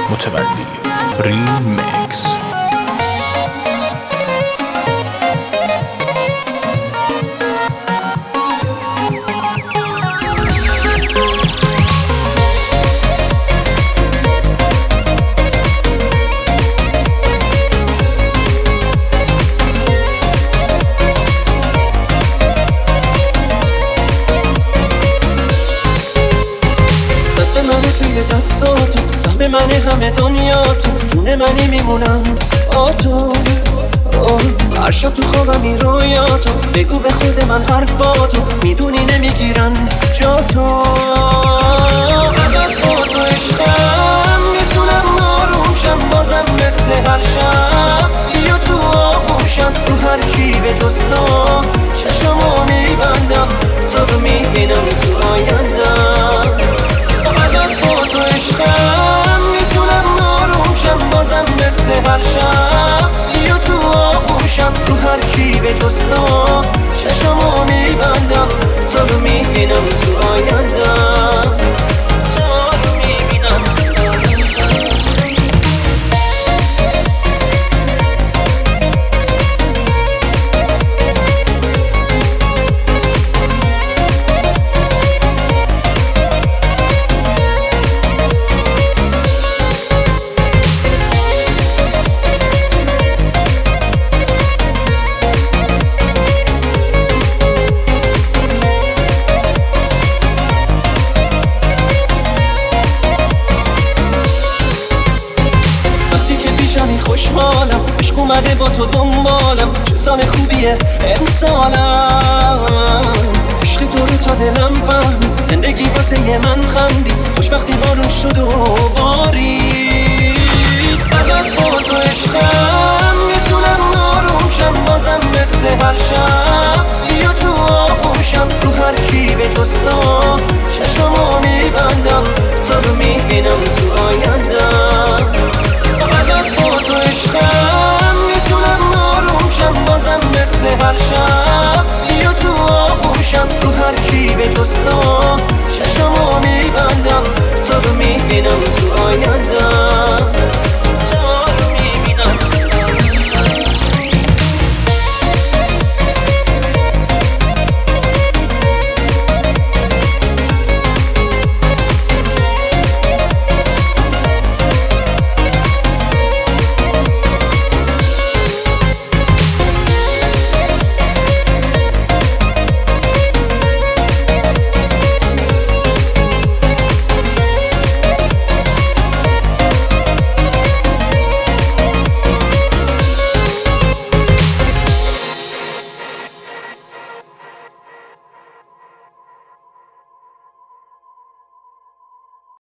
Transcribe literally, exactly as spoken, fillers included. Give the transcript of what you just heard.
متولی ریمیکس. منو توی دستاتو، سهم من همه دنیا تو، جون منی میمونم با تو. هر شب تو خوابم این رویاتو، بگو به خود من حرفاتو، میدونی نمیگیرن جا تو. فقط با تو عشقم میتونم آروم شم، بازم مثل هر شب بیا تو آغوشم. رو هر کی به جز تو چشمو میبندم، تو رو میبینم تو آیندم. تو عشقم میتونم آروم شم، بازم مثل هر شب بیا تو آغوشم. رو هر کی به جز تو چشمو میبندم، تو رو میبینم تو آیندم، تو رو میبینم. خوشحالم عشق اومده با تو دنبالم، چه سال خوبیه امسالم. عشق تو رو تا دلم فهمی، زندگی واسه من خندی، خوشبختی بارون شد و بارید. فقط با تو عشقم میتونم آروم شم، بازم مثل هر شب بیا تو آغوشم. رو هر کی به جز تو چشمو میبندم، تو رو میبینم تو آیندم. تو عشقم میتونم آروم شم، بازم مثل هر شب بیا تو آغوشم. رو هر کی به جز تو